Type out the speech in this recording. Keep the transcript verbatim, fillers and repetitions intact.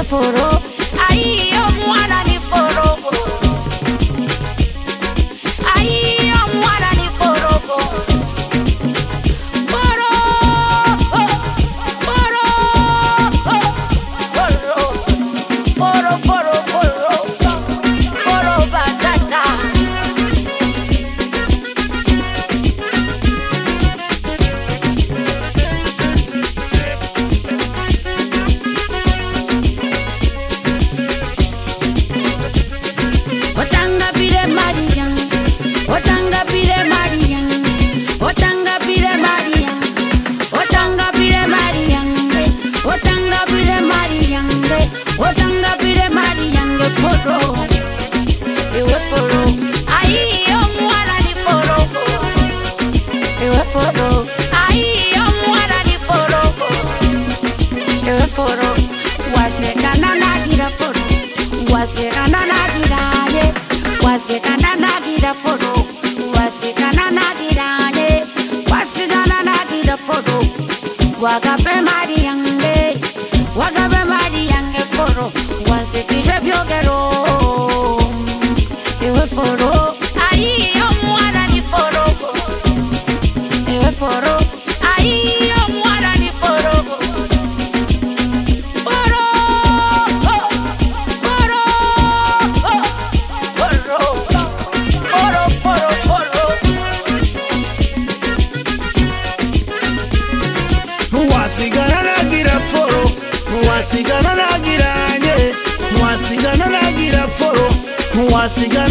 foro. Ayi omwana ni foro. Ayi omwana ni foro. Foro, foro, foro, foro, foro, foro, foro batata. Otanga pire Marian, Otanga pire Marian, Otanga pire Marian, Otanga pire Marian, Otanga pire Marian, Otanga pire Marian, foro, ewe foro, ayi omwana ni foro, ewe foro, ayi omwana ni foro, ewe foro, wasekana na gira foro, wasekana na gira ye, wasekana na gira foro, wasekana na gira ye, wasekana na gira foro, wagabe Mariange, wagabe Mariange foro, wasekire byogero, ewe foro, ayi omwana ni foro, ewe foro, ayi omwana ni foro, foro, foro, foro, foro, foro, foro. Wasigana na gira foro, wasigana na gira nye, wasigana na gira foro, wasigana